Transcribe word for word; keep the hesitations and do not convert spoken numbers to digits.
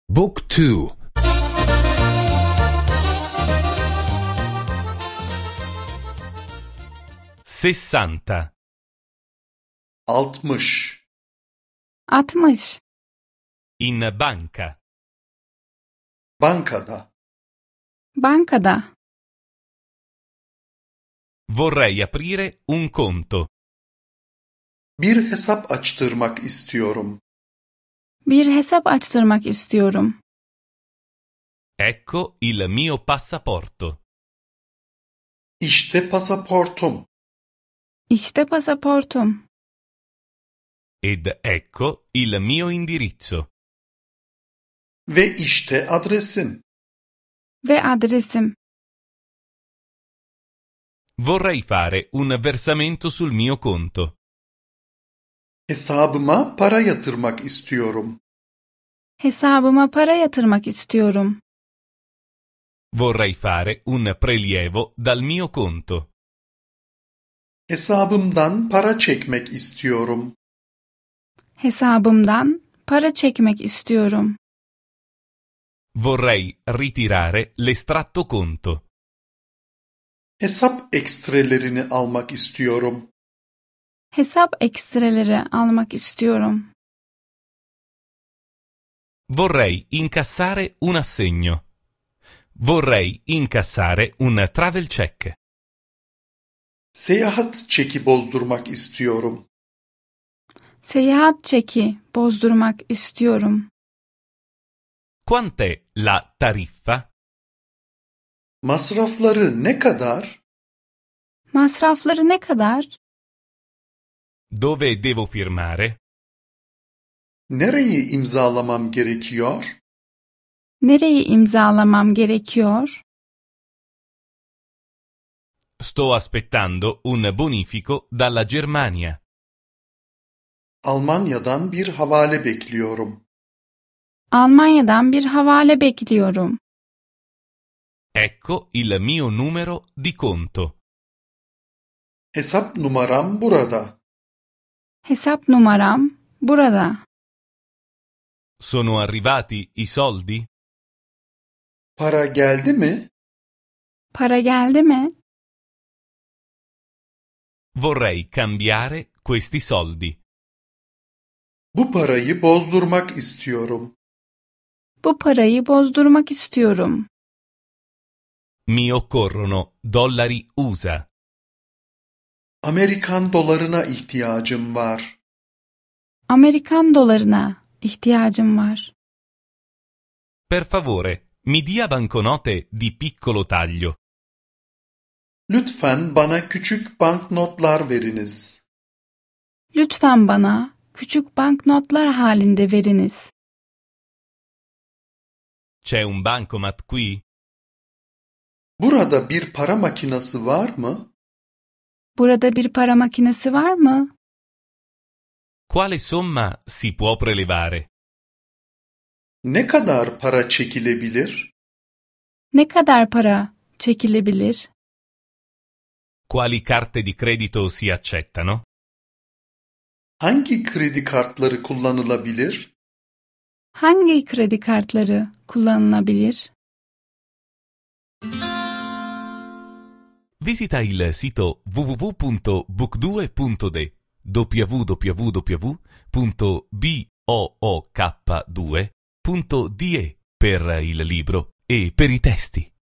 Book two. Sessanta. Altmış. altmış. In banca. Bankada. Bankada. Vorrei aprire un conto. Bir hesap açtırmak istiyorum. Bir hesap açtırmak istiyorum. Ecco il mio passaporto. İşte pasaportum. İşte pasaportum. Ed ecco il mio indirizzo. Ve işte adresim. Ve adresim. Vorrei fare un versamento sul mio conto. Hesabıma para yatırmak istiyorum. Hesabıma para yatırmak istiyorum. Vorrei fare un prelievo dal mio conto. Hesabımdan para çekmek istiyorum. Hesabımdan para çekmek istiyorum. Vorrei ritirare l'estratto conto. Hesap ekstrelerini almak istiyorum. Hesap ekstreleri almak istiyorum. Vorrei incassare un assegno. Vorrei incassare un travel check. Seyahat çeki bozdurmak istiyorum. Seyahat çeki bozdurmak istiyorum. Quant'è la tariffa? Masrafları ne kadar? Masrafları ne kadar? Dove devo firmare? Nereyi imzalamam gerekiyor? Nereyi imzalamam gerekiyor? Sto aspettando un bonifico dalla Germania. Almanya'dan bir havale bekliyorum. Almanya'dan bir havale bekliyorum. Ecco il mio numero di conto. Hesap numaram burada. Hesap numaram burada. Sono arrivati i soldi? Para geldi mi? Para geldi mi? Vorrei cambiare questi soldi. Bu parayı bozdurmak istiyorum. Bu parayı bozdurmak istiyorum. Mi occorrono dollari U S A. Amerikan dolarına ihtiyacım var. Amerikan dolarına ihtiyacım var. Per favore, mi dia banconote di piccolo taglio. Lütfen bana küçük banknotlar veriniz. Lütfen bana küçük banknotlar halinde veriniz. C'è un bancomat qui? Burada bir para makinesi var mı? Burada bir para makinesi var mı? Quale somma si può prelevare? Ne kadar para çekilebilir? Ne kadar para çekilebilir? Quali carte di credito si accettano? Hangi kredi kartları kullanılabilir? Hangi kredi kartları kullanılabilir? Visita il sito w w w punto book due punto d w w w punto book due punto d e per il libro e per i testi.